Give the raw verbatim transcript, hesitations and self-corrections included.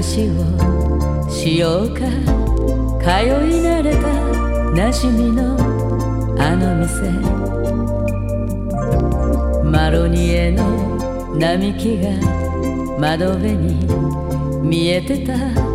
話をしようか。通い慣れた馴染みのあの店、マロニエの並木が窓辺に見えてた。